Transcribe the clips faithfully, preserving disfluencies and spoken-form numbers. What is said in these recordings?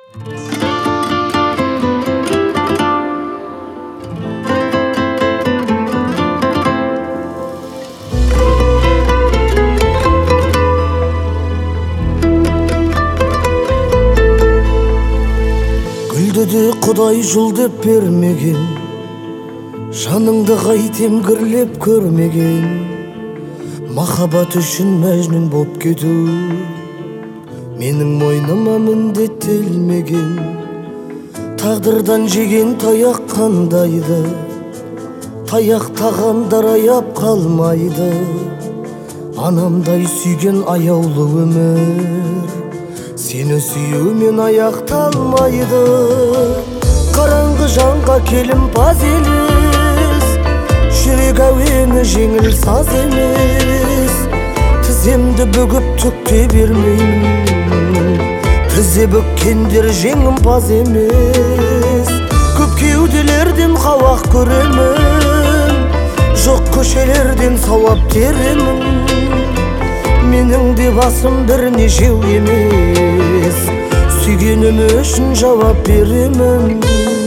Гүлді Құдай жыл деп бермеген, жаныңды қайтем кірлеп көрмеген. Махаббат үшін мәжнүн боп кету менің мойныма міндеттелмеген. Тағдырдан жеген таяқ қандайды, таяқ тағандар аяп қалмайды. Анамдай сүйген аяулы өмір сені сүюмен аяқталмайды. Қараңғы жанға келімпаз елес, жүрек әуені жеңіл саз емес. Тіземді бүгіп түкте бермеймін, тізе бүккендер жеңімпаз емес. Көп кеуделерден қауақ көремін, жоқ көшелерден сауап теремін. Менің де басым бірнешеу емес, сүйгенім үшін жауап беремін.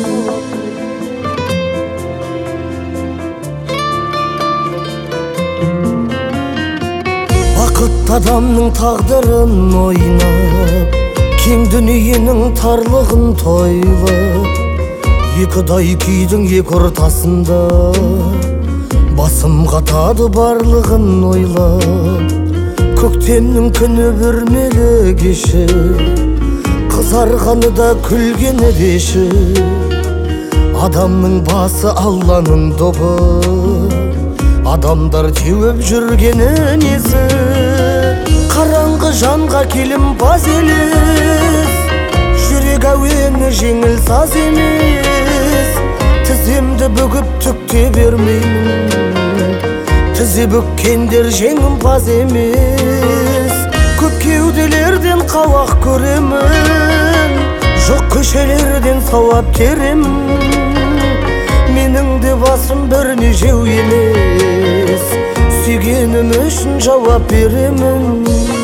Бақытты адамның тағдырын ойнап, кең дүниенің тарлығын тойлап, екідай күйдің екі ортасында басым қатады барлығын ойлап. Көктемнің күні бүрмелі кеші, қызарғаны да күлгені деші. Адамның басы Алланың добы, адамдар теуіп жүргені несі. Қараңғы жанға келімпаз елес, жүрек әуені жеңіл саз емес. Тіземді бүгіп түкте бермеймін, тізе бүккендер жеңімпаз емес. Көп кеуделерден қауақ көремін, жоқ көшелерден сауап теремін. Менің де басым бірнешеу емес, сүйгенім үшін жауап беремін.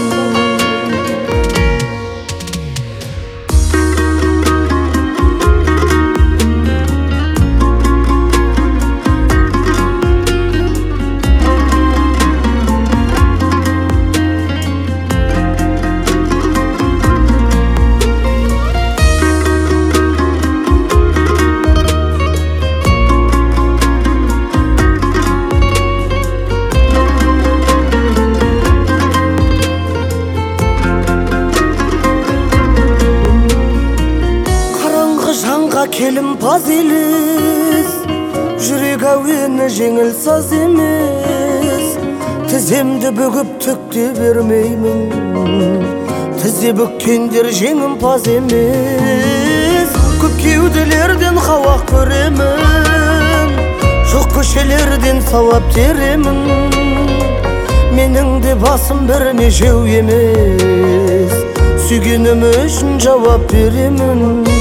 Келімпаз елес, жүрек әуені жеңіл саз емес. Тіземді бүгіп түкте бермеймін, тізе бүккендер жеңімпаз емес. Көп кеуделерден қауақ көремін, жоқ көшелерден сауап теремін. Менің де басым бірнешеу емес, сүйгенім үшін жауап беремін.